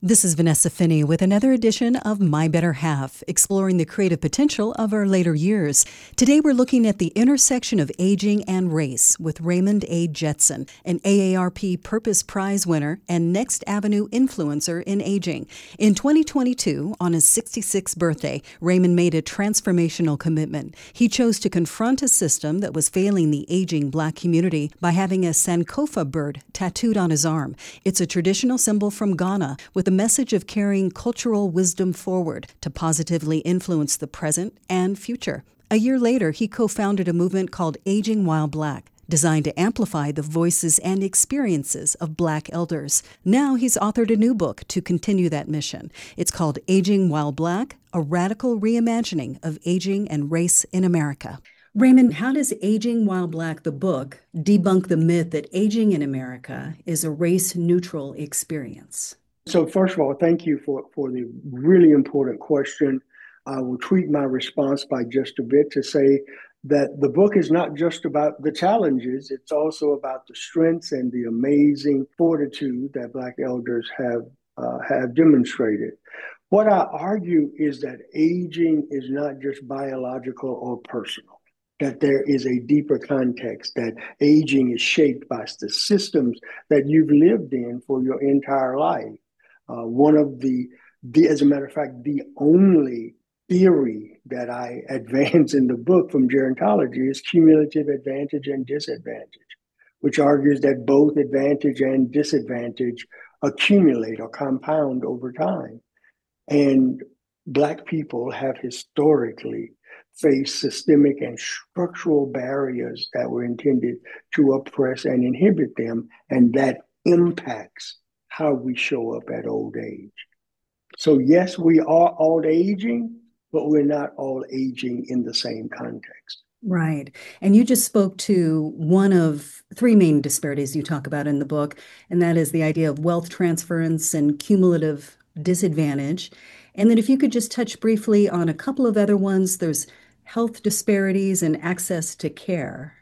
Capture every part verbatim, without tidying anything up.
This is Vanessa Finney with another edition of My Better Half, exploring the creative potential of our later years. Today we're looking at the intersection of aging and race with Raymond A. Jetson, an A A R P Purpose Prize winner and Next Avenue influencer in aging. In twenty twenty-two, on his sixty-sixth birthday, Raymond made a transformational commitment. He chose to confront a system that was failing the aging Black community by having a Sankofa bird tattooed on his arm. It's a traditional symbol from Ghana with a message of carrying cultural wisdom forward to positively influence the present and future. A year later, he co-founded a movement called Aging While Black, designed to amplify the voices and experiences of Black elders. Now he's authored a new book to continue that mission. It's called Aging While Black, a radical reimagining of aging and race in America. Raymond, how does Aging While Black, the book, debunk the myth that aging in America is a race-neutral experience? So first of all, thank you for, for the really important question. I will tweak my response by just a bit to say that the book is not just about the challenges, it's also about the strengths and the amazing fortitude that Black elders have, uh, have demonstrated. What I argue is that aging is not just biological or personal, that there is a deeper context, that aging is shaped by the systems that you've lived in for your entire life. Uh, one of the, the, as a matter of fact, the only theory that I advance in the book from gerontology is cumulative advantage and disadvantage, which argues that both advantage and disadvantage accumulate or compound over time. And Black people have historically faced systemic and structural barriers that were intended to oppress and inhibit them, and that impacts how we show up at old age. So yes, we are all aging, but we're not all aging in the same context. Right. And you just spoke to one of three main disparities you talk about in the book, and that is the idea of wealth transference and cumulative disadvantage. And then if you could just touch briefly on a couple of other ones, there's health disparities and access to care.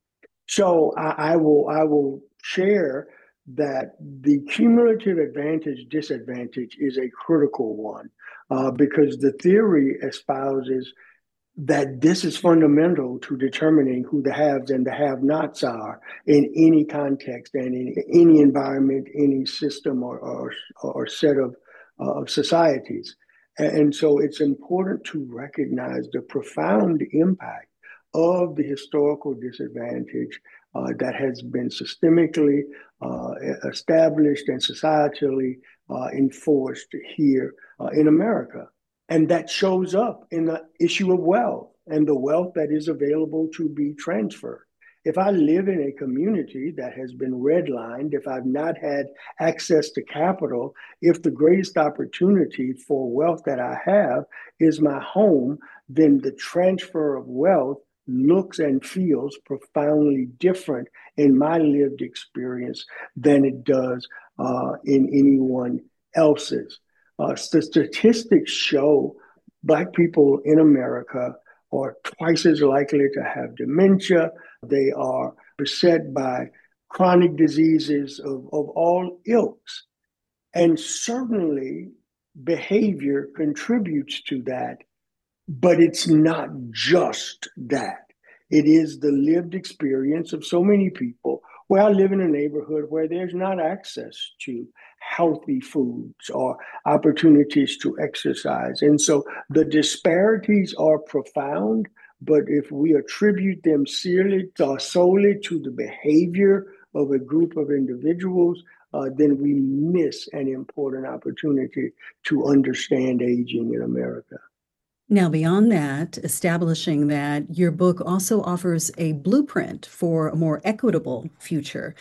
So I, I will I will share that the cumulative advantage disadvantage is a critical one uh, because the theory espouses that this is fundamental to determining who the haves and the have-nots are in any context and in any environment, any system or, or, or set of, uh, of societies. And so it's important to recognize the profound impact of the historical disadvantage uh, that has been systemically uh, established and societally uh, enforced here uh, in America. And that shows up in the issue of wealth and the wealth that is available to be transferred. If I live in a community that has been redlined, if I've not had access to capital, if the greatest opportunity for wealth that I have is my home, then the transfer of wealth looks and feels profoundly different in my lived experience than it does uh, in anyone else's. Uh, the statistics show Black people in America are twice as likely to have dementia. They are beset by chronic diseases of, of all ilks. And certainly behavior contributes to that, but it's not just that. It is the lived experience of so many people. Well, I live in a neighborhood where there's not access to healthy foods or opportunities to exercise. And so the disparities are profound, but if we attribute them solely, uh, solely to the behavior of a group of individuals, uh, then we miss an important opportunity to understand aging in America. Now, beyond that, establishing that, your book also offers a blueprint for a more equitable future.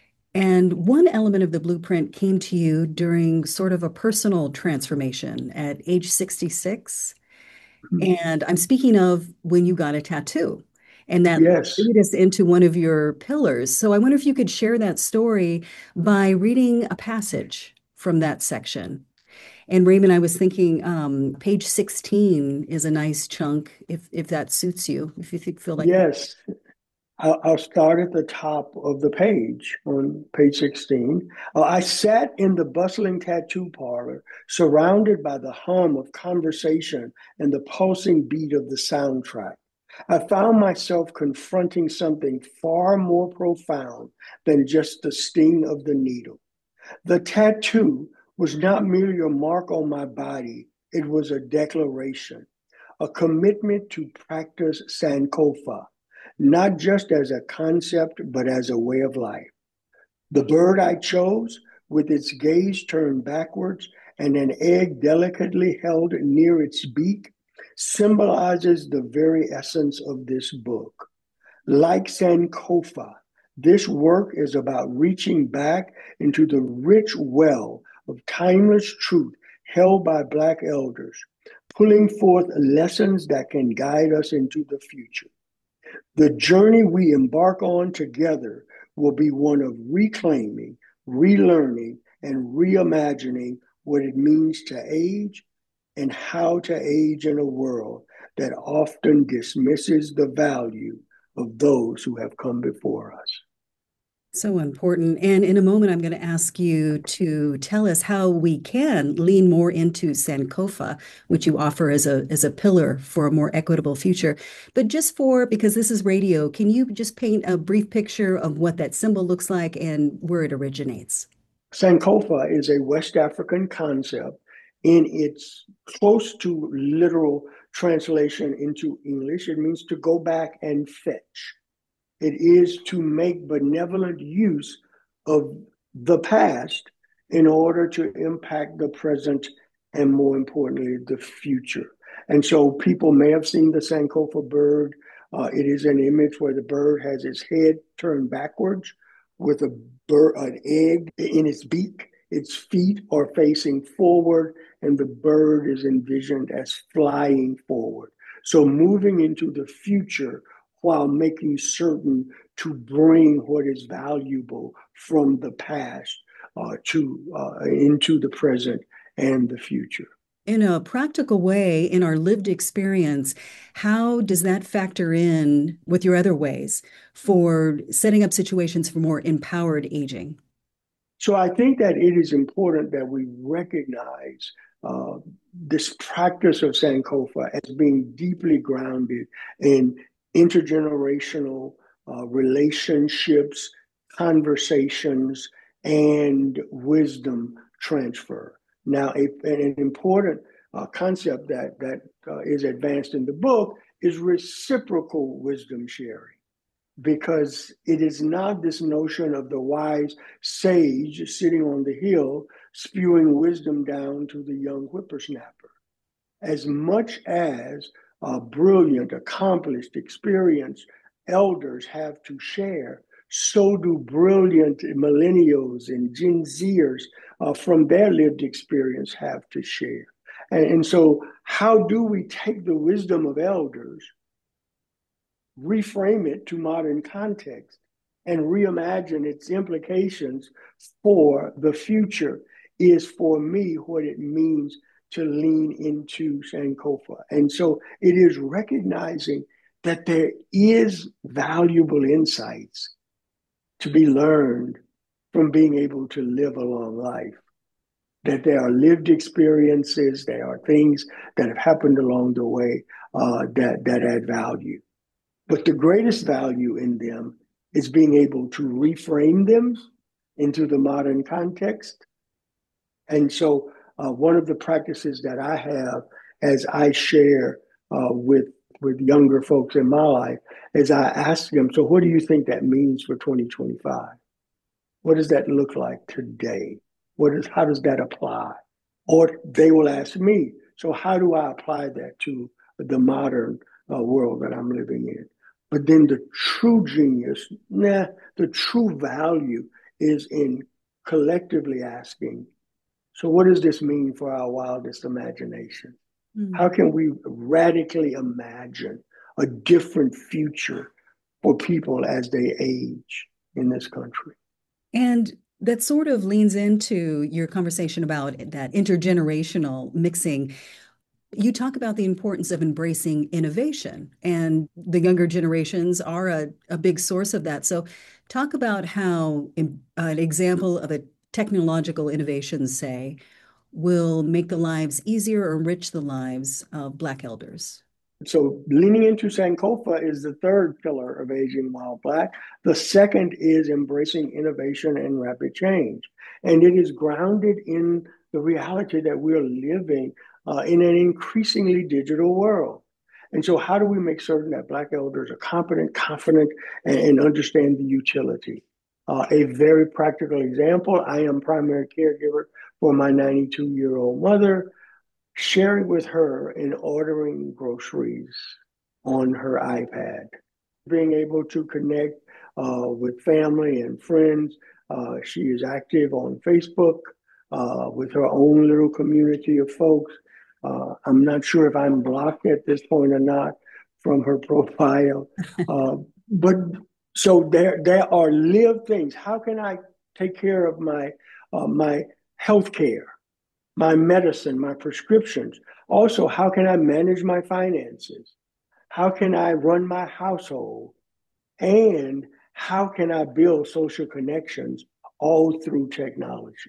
And one element of the blueprint came to you during sort of a personal transformation at age sixty-six. And I'm speaking of when you got a tattoo. And that Yes. lead us into one of your pillars. So I wonder if you could share that story by reading a passage from that section. And Raymond, I was thinking um, page sixteen is a nice chunk if if that suits you, if you think, feel like that. Yes. I'll, I'll start at the top of the page on page sixteen. Uh, I sat in the bustling tattoo parlor, surrounded by the hum of conversation and the pulsing beat of the soundtrack. I found myself confronting something far more profound than just the sting of the needle. The tattoo was not merely a mark on my body, it was a declaration, a commitment to practice Sankofa, not just as a concept, but as a way of life. The bird I chose, with its gaze turned backwards and an egg delicately held near its beak, symbolizes the very essence of this book. Like Sankofa, this work is about reaching back into the rich well of timeless truth held by Black elders, pulling forth lessons that can guide us into the future. The journey we embark on together will be one of reclaiming, relearning, and reimagining what it means to age and how to age in a world that often dismisses the value of those who have come before us. So important. And in a moment, I'm going to ask you to tell us how we can lean more into Sankofa, which you offer as a as a pillar for a more equitable future. But just for, because this is radio, can you just paint a brief picture of what that symbol looks like and where it originates? Sankofa is a West African concept in its close to literal translation into English. It means to go back and fetch. It is to make benevolent use of the past in order to impact the present and, more importantly, the future. And so people may have seen the Sankofa bird. Uh, it is an image where the bird has its head turned backwards with a bird, an egg in its beak. Its feet are facing forward, and the bird is envisioned as flying forward. So moving into the future while making certain to bring what is valuable from the past uh, to uh, into the present and the future. In a practical way, in our lived experience, how does that factor in with your other ways for setting up situations for more empowered aging? So I think that it is important that we recognize uh, this practice of Sankofa as being deeply grounded in intergenerational uh, relationships, conversations, and wisdom transfer. Now, a, an important uh, concept that, that uh, is advanced in the book is reciprocal wisdom sharing, because it is not this notion of the wise sage sitting on the hill spewing wisdom down to the young whippersnapper. As much as uh, brilliant, accomplished, experienced elders have to share, so do brilliant millennials and Gen Zers uh, from their lived experience have to share. And, and so, how do we take the wisdom of elders, reframe it to modern context, and reimagine its implications for the future? Is for me what it means to lean into Sankofa. And so it is recognizing that there is valuable insights to be learned from being able to live a long life, that there are lived experiences, there are things that have happened along the way uh, that, that add value. But the greatest value in them is being able to reframe them into the modern context. And so uh, one of the practices that I have as I share uh, with, with younger folks in my life is I ask them, so what do you think that means for twenty twenty-five? What does that look like today? What is, how does that apply? Or they will ask me, so how do I apply that to the modern uh, world that I'm living in? But then the true genius, nah, the true value is in collectively asking, so what does this mean for our wildest imagination? Mm. How can we radically imagine a different future for people as they age in this country? And that sort of leans into your conversation about that intergenerational mixing. You talk about the importance of embracing innovation, and the younger generations are a, a big source of that. So, talk about how in, uh, an example of a technological innovation, say, will make the lives easier or enrich the lives of Black elders. So leaning into Sankofa is the third pillar of Aging While Black. The second is embracing innovation and rapid change. And it is grounded in the reality that we're living uh, in an increasingly digital world. And so how do we make certain that Black elders are competent, confident, and, and understand the utility? Uh, a very practical example, I am primary caregiver for my ninety-two-year-old mother, sharing with her and ordering groceries on her iPad, being able to connect uh, with family and friends. Uh, she is active on Facebook uh, with her own little community of folks. Uh, I'm not sure if I'm blocked at this point or not from her profile, uh, but so there there are live things. How can I take care of my uh, my health care, my medicine, my prescriptions? Also, how can I manage my finances? How can I run my household? And how can I build social connections all through technology?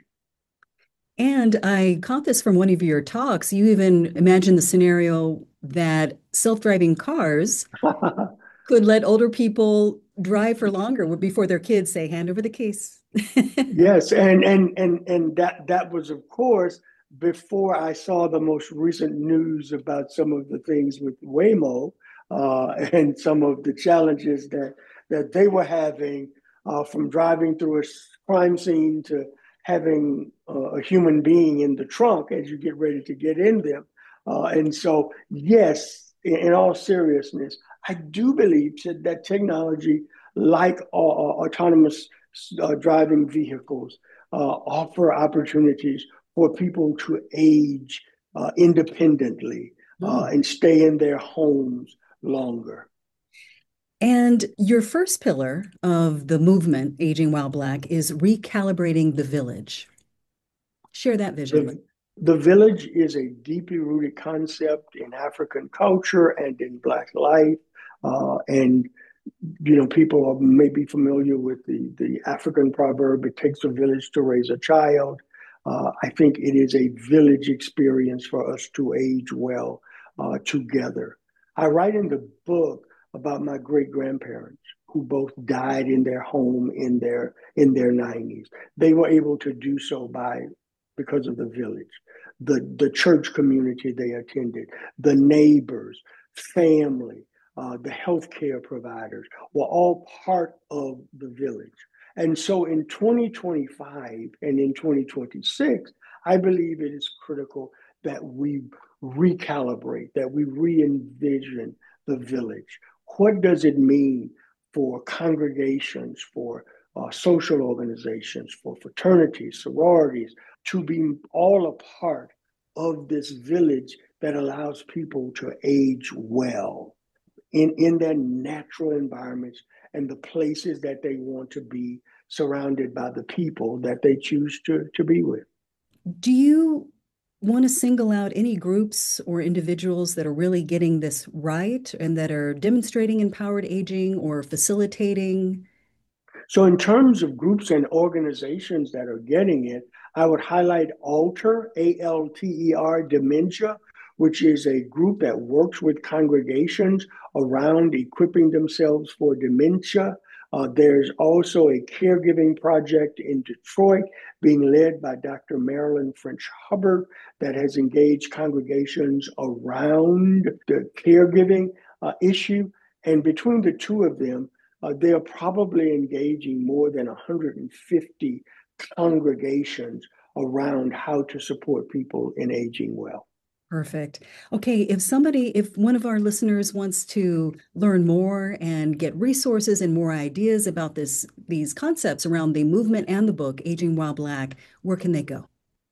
And I caught this from one of your talks. You even imagined the scenario that self-driving cars could let older people drive for longer before their kids say, hand over the keys. Yes, and and and and that that was, of course, before I saw the most recent news about some of the things with Waymo uh, and some of the challenges that that they were having uh, from driving through a crime scene to having uh, a human being in the trunk as you get ready to get in them. Uh, and so, yes, in, in all seriousness, I do believe that technology, like uh, autonomous uh, driving vehicles, uh, offer opportunities for people to age uh, independently uh, Hmm. and stay in their homes longer. And your first pillar of the movement, Aging While Black, is recalibrating the village. Share that vision with. The, the village is a deeply rooted concept in African culture and in Black life. Uh, and you know, people are maybe familiar with the, the African proverb, it takes a village to raise a child. Uh, I think it is a village experience for us to age well uh, together. I write in the book about my great grandparents who both died in their home in their in their nineties. They were able to do so by because of the village, the, the church community they attended, the neighbors, family, uh, the healthcare providers were all part of the village. And so in twenty twenty-five and in twenty twenty-six, I believe it is critical that we recalibrate, that we re envision the village. What does it mean for congregations, for uh, social organizations, for fraternities, sororities, to be all a part of this village that allows people to age well in, in their natural environments and the places that they want to be surrounded by the people that they choose to, to be with. Do you want to single out any groups or individuals that are really getting this right and that are demonstrating empowered aging or facilitating? So, in terms of groups and organizations that are getting it, I would highlight Alter, A L T E R, Dementia, which is a group that works with congregations around equipping themselves for dementia. Uh, there's also a caregiving project in Detroit being led by Doctor Marilyn French Hubbard that has engaged congregations around the caregiving uh, issue. And between the two of them, uh, they are probably engaging more than one hundred fifty congregations around how to support people in aging well. Perfect. Okay, if somebody, if one of our listeners wants to learn more and get resources and more ideas about this, these concepts around the movement and the book, Aging While Black, where can they go?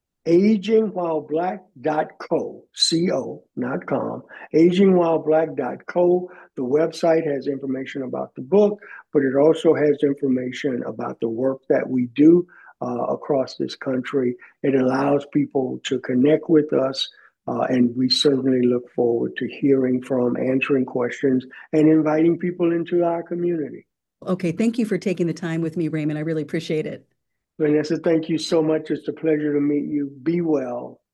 aging while black dot co, C O, not com, aging while black dot co. The website has information about the book, but it also has information about the work that we do uh, across this country. It allows people to connect with us Uh, and we certainly look forward to hearing from, answering questions, and inviting people into our community. Okay, thank you for taking the time with me, Raymond. I really appreciate it. Vanessa, thank you so much. It's a pleasure to meet you. Be well.